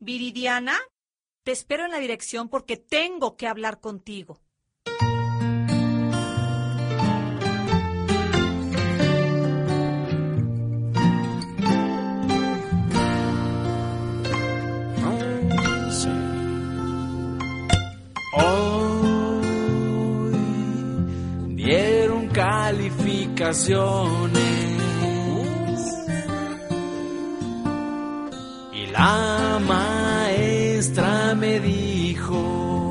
Viridiana, te espero en la dirección porque tengo que hablar contigo. Hoy dieron calificaciones y la maestra me dijo: